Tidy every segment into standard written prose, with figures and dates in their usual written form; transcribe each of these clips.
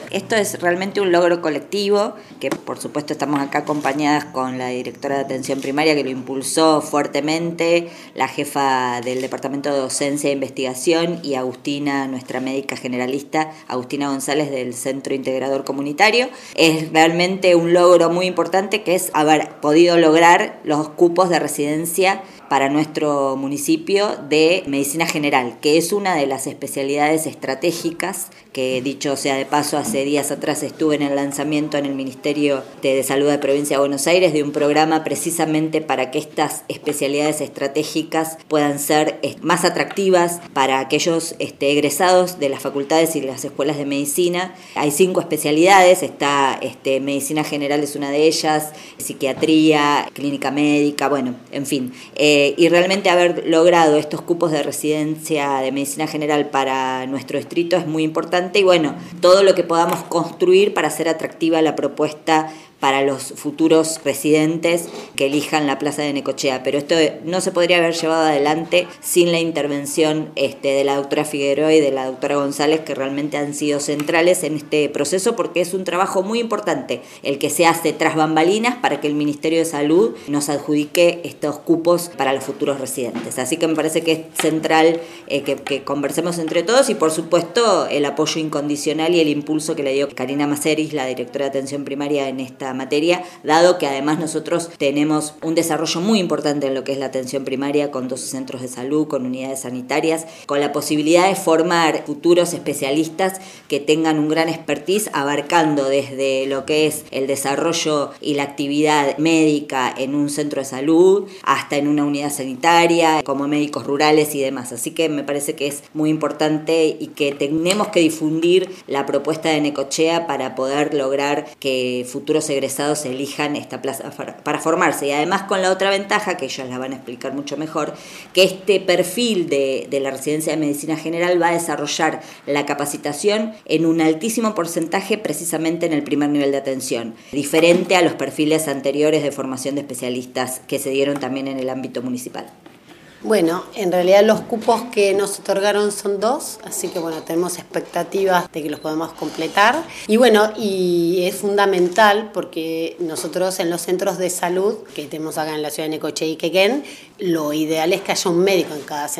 Esto es realmente un logro colectivo, que por supuesto estamos acá acompañadas con la directora de atención primaria que lo impulsó fuertemente, la jefa del Departamento de Docencia e Investigación y Agustina, nuestra médica generalista, Agustina González del Centro Integrador Comunitario. Es realmente un logro muy importante que es haber podido lograr los cupos de residencia para nuestro municipio de medicina general, que es una de las especialidades estratégicas, que dicho sea de paso, hace días atrás estuve en el lanzamiento en el Ministerio de Salud de Provincia de Buenos Aires de un programa precisamente para que estas especialidades estratégicas puedan ser más atractivas para aquellos egresados de las facultades y las escuelas de medicina. Hay 5 especialidades, está medicina general es una de ellas, psiquiatría, clínica médica, bueno, en fin. Y realmente haber logrado estos cupos de residencia de medicina general para nuestro distrito es muy importante y bueno, todo lo que podamos construir para hacer atractiva la propuesta para los futuros residentes que elijan la plaza de Necochea. Pero esto no se podría haber llevado adelante sin la intervención de la doctora Figueroa y de la doctora González, que realmente han sido centrales en este proceso, porque es un trabajo muy importante el que se hace tras bambalinas para que el Ministerio de Salud nos adjudique estos cupos para los futuros residentes. Así que me parece que es central que conversemos entre todos y, por supuesto, el apoyo incondicional y el impulso que le dio Karina Maceris, la directora de atención primaria, en esta materia, dado que además nosotros tenemos un desarrollo muy importante en lo que es la atención primaria, con 12 centros de salud, con unidades sanitarias, con la posibilidad de formar futuros especialistas que tengan un gran expertise, abarcando desde lo que es el desarrollo y la actividad médica en un centro de salud, hasta en una unidad sanitaria, como médicos rurales y demás. Así que me parece que es muy importante y que tenemos que difundir la propuesta de Necochea para poder lograr que futuros egresados elijan esta plaza para formarse, y además con la otra ventaja, que ellos la van a explicar mucho mejor, que este perfil de la residencia de medicina general va a desarrollar la capacitación en un altísimo porcentaje precisamente en el primer nivel de atención, diferente a los perfiles anteriores de formación de especialistas que se dieron también en el ámbito municipal. Bueno, en realidad los cupos que nos otorgaron son 2, así que bueno, tenemos expectativas de que los podamos completar. Y bueno, y es fundamental porque nosotros en los centros de salud que tenemos acá en la ciudad de Necochea y Quequén, lo ideal es que haya un médico en cada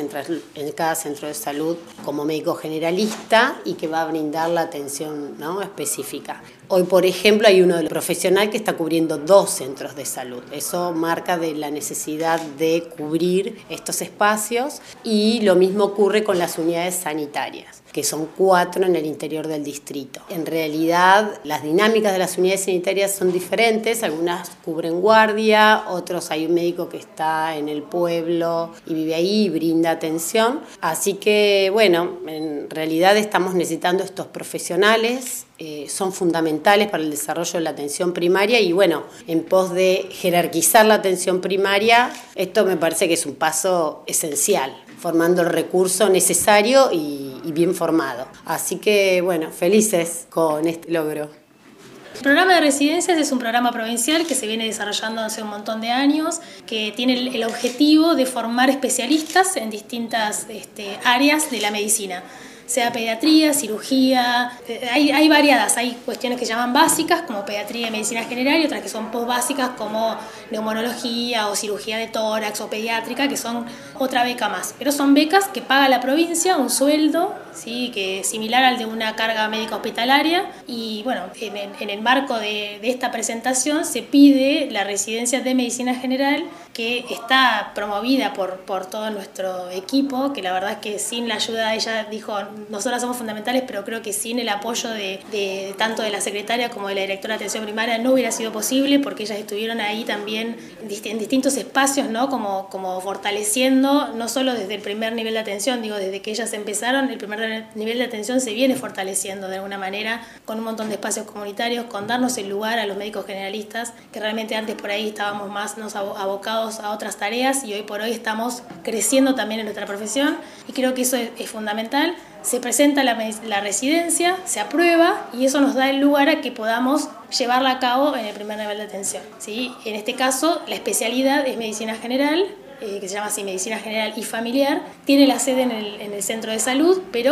centro de salud como médico generalista y que va a brindar la atención, ¿no?, específica. Hoy, por ejemplo, hay uno profesional que está cubriendo 2 centros de salud. Eso marca de la necesidad de cubrir estos espacios, y lo mismo ocurre con las unidades sanitarias, que son 4 en el interior del distrito. En realidad, las dinámicas de las unidades sanitarias son diferentes, algunas cubren guardia, otros hay un médico que está en el pueblo y vive ahí y brinda atención. Así que, bueno, en realidad estamos necesitando estos profesionales, son fundamentales para el desarrollo de la atención primaria y, bueno, en pos de jerarquizar la atención primaria, esto me parece que es un paso esencial, formando el recurso necesario y bien formado. Así que, bueno, felices con este logro. El programa de residencias es un programa provincial que se viene desarrollando hace un montón de años, que tiene el objetivo de formar especialistas en distintas áreas de la medicina, sea pediatría, cirugía, hay variadas, hay cuestiones que se llaman básicas como pediatría y medicina general y otras que son postbásicas como neumonología o cirugía de tórax o pediátrica, que son otra beca más, pero son becas que paga la provincia, un sueldo, ¿sí?, que es similar al de una carga médica hospitalaria, y bueno, en el marco de esta presentación se pide la residencia de medicina general, que está promovida por todo nuestro equipo, que la verdad es que sin la ayuda, ella dijo, nosotras somos fundamentales, pero creo que sin el apoyo de tanto de la secretaria como de la directora de atención primaria no hubiera sido posible, porque ellas estuvieron ahí también en distintos espacios, ¿no?, como fortaleciendo, no solo desde el primer nivel de atención, digo, desde que ellas empezaron, el primer nivel de atención se viene fortaleciendo de alguna manera, con un montón de espacios comunitarios, con darnos el lugar a los médicos generalistas, que realmente antes por ahí estábamos más abocados a otras tareas, y hoy por hoy estamos creciendo también en nuestra profesión, y creo que eso es fundamental. Se presenta la residencia, se aprueba, y eso nos da el lugar a que podamos llevarla a cabo en el primer nivel de atención, ¿sí? En este caso, la especialidad es medicina general, que se llama así, medicina general y familiar, tiene la sede en el centro de salud, pero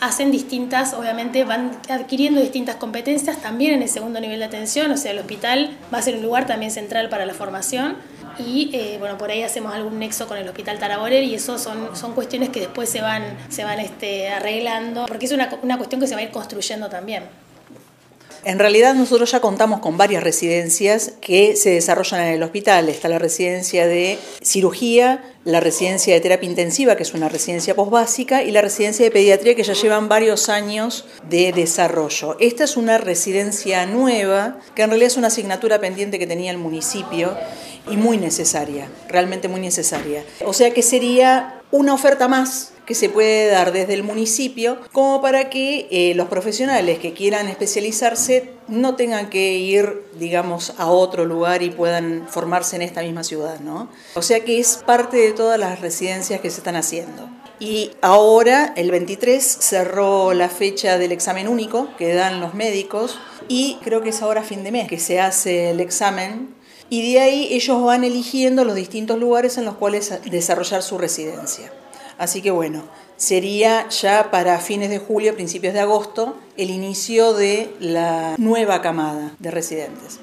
hacen distintas, obviamente van adquiriendo distintas competencias también en el segundo nivel de atención, o sea, el hospital va a ser un lugar también central para la formación y bueno, por ahí hacemos algún nexo con el Hospital Taraborel y eso son cuestiones que después se van arreglando, porque es una cuestión que se va a ir construyendo también. En realidad nosotros ya contamos con varias residencias que se desarrollan en el hospital. Está la residencia de cirugía, la residencia de terapia intensiva, que es una residencia posbásica, y la residencia de pediatría, que ya llevan varios años de desarrollo. Esta es una residencia nueva, que en realidad es una asignatura pendiente que tenía el municipio y muy necesaria, realmente muy necesaria. O sea que sería una oferta más que se puede dar desde el municipio como para que los profesionales que quieran especializarse no tengan que ir, digamos, a otro lugar y puedan formarse en esta misma ciudad, ¿no? O sea que es parte de todas las residencias que se están haciendo. Y ahora, el 23, cerró la fecha del examen único que dan los médicos y creo que es ahora a fin de mes que se hace el examen. Y de ahí ellos van eligiendo los distintos lugares en los cuales desarrollar su residencia. Así que bueno, sería ya para fines de julio, principios de agosto, el inicio de la nueva camada de residentes.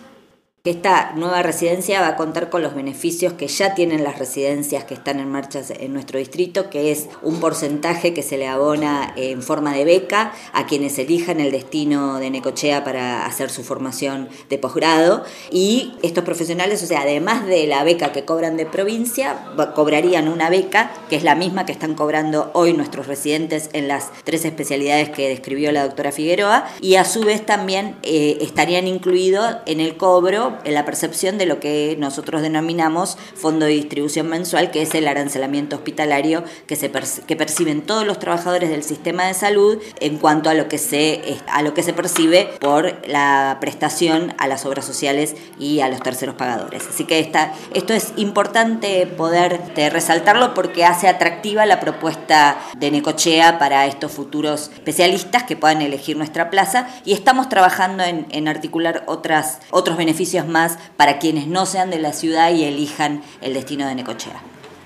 Esta nueva residencia va a contar con los beneficios que ya tienen las residencias que están en marcha en nuestro distrito, que es un porcentaje que se le abona en forma de beca a quienes elijan el destino de Necochea para hacer su formación de posgrado. Y estos profesionales, o sea, además de la beca que cobran de provincia, cobrarían una beca que es la misma que están cobrando hoy nuestros residentes en las 3 especialidades que describió la doctora Figueroa, y a su vez también estarían incluidos en el cobro, en la percepción de lo que nosotros denominamos fondo de distribución mensual, que es el arancelamiento hospitalario que perciben todos los trabajadores del sistema de salud en cuanto a lo que se percibe por la prestación a las obras sociales y a los terceros pagadores. Así que esto es importante poder resaltarlo porque hace atractiva la propuesta de Necochea para estos futuros especialistas que puedan elegir nuestra plaza, y estamos trabajando en articular otros beneficios más para quienes no sean de la ciudad y elijan el destino de Necochea.